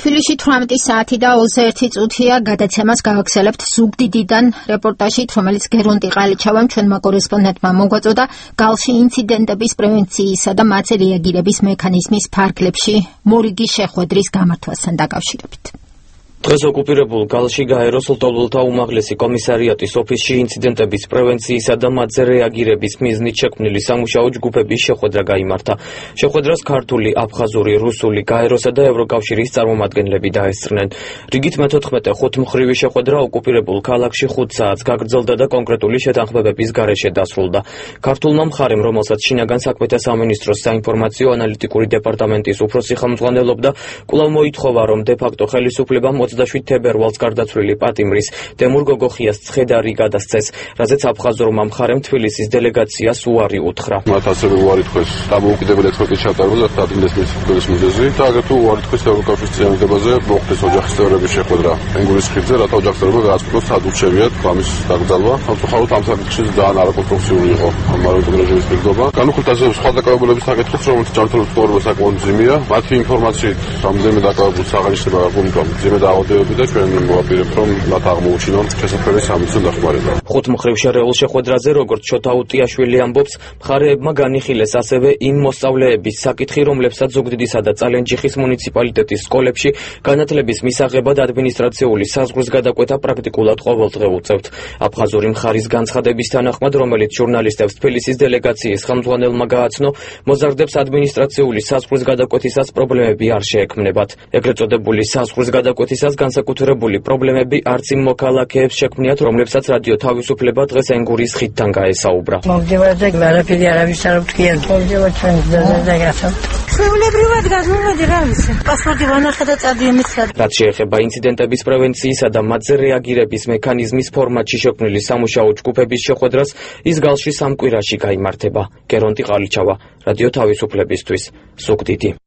თბილისში 18 საათი და 21 წუთია გადაცემას გავაგზავნებთ ზუგდიდიდან რეპორტაჟით, რომელიც გერონტი ყალიჩავამ ჩვენმა კორესპონდენტმა მოგვაწოდა გალში ინციდენტების პრევენციისა და მათზე რეაგირების მექანიზმის ფარგლებში მორიგი შეხვედრის გამართვასთან დაკავშირებით. დღეს ოკუპირებულ გალში გაეროს ლტოლვილთა უმაღლესი კომისარიატის ოფისში ინციდენტების პრევენციისა და მათზე რეაგირების მიზნით შექმნილი სამუშაო ჯგუფების შეხვედრა გაიმართა. შეხვედრას ქართული, აფხაზური, რუსული, გაეროსა და ევროკავშირის წარმომადგენლები დაესწრნენ. რიგით მე-14 ხუთმხრივი შეხვედრა ოკუპირებულ ქალაქში 5 საათს გაგრძელდა და კონკრეტული შეთანხმებების გარეშე დასრულდა. ქართულმა მხარემ, რომელსაც შინაგან საქმეთა სამინისტროს საინფორმაციო ანალიტიკური დეპარტამენტის უფროსი ხელმძღვანელობდა, კვლავ მოითხოვა, რომ დე-ფაქტო ხელისუფლებამ 27 თებერვალს გარდაცვლილი პატიმრის თემურ გოგოხიას ცხედარი გადასცეს, რაზეც აფხაზურმა მხარემ თბილისის დელეგაციას უარი უთხრა. მათ ასევე უარი თქვეს დამოუკიდებელი ექსპერტის ჩატარებაზე და ადგილების მისდევნის მიზეზი და აგრეთვე უარი თქვეს ევროკავშირის წინააღმდეგობაზე მოხდეს ოჯახის წევრების შეხვედრა ენგურის ხიდზე, რათა ოჯახის წევრებმა გააცნოს სადღაც შევიათ ამის დაკრძალვა. სამწუხაროდ ამ საკითხში ძალიან არაკონსტრუქციული იყო მარიამეტ რეჟიმის პირდობა. განუხრით ასევე სხვა დაკავებულების საკითხიც, რომელიც ჯანმრთელობის ცხოვრება საკმაოდ მძიმეა. მათი ინფორმაციით რამდენიმე დაკავებულ საღარიშება გაგონდა მძიმე დაავადებები და ჩვენ მოვაპირებთ, რომ მათ აღმოუჩინონ შესაძლებელი სამედიცინო დახმარება. ხუთმხრივ შერეულ შეხვედრაზე, როგორც შოთა უტიაშვილი ამბობს, მხარეებმა განიხილეს ასევე იმ მოსწავლეების საკითხი, რომლებსაც ზუგდიდისა და წალენჯიხის მუნიციპალიტეტის სკოლებში განათლების მისაღებად ადმინისტრაციული საზღვრის გადაკვეთა პრაქტიკულად ყოველდღე უწევთ. აფხაზური მხარის განცხადების თანახმად, რომელიც ჟურნალისტებს თბილისის დელეგაციის ხელმძღვანელმა გააცნო, მოზარდებს ადმინისტრაციული საზღვრის გადაკვეთისას პრობლემები არ შეექმნებათ. ეგრეთ წოდებული საზღვრის გადაკვეთისას განსაკუთრებული პრობლემები არც იმ მოქალაქეებს შექმნიათ, რომლებსაც რადიო თავისუფლება დღეს ენგურის ხიდთან გაესაუბრა. მოგდევარ და არაფერი არავის არ ვთქვიან. მოგდევარ ჩვენ და გასავთ. ჩვეულებრივად გადმოვედი რა ვიცი. პასპორტი ვანახე და წადიემისლა. რაც შეეხება ინციდენტების პრევენციისა და მათზე რეაგირების მექანიზმის ფორმატში შექმნილი სამუშაო ჯგუფების შეხვედრას, ის გალში 3 კვირაში გაიმართება. გერონტი ყალიჩავა, რადიო თავისუფლებისთვის, ზუგდიდი.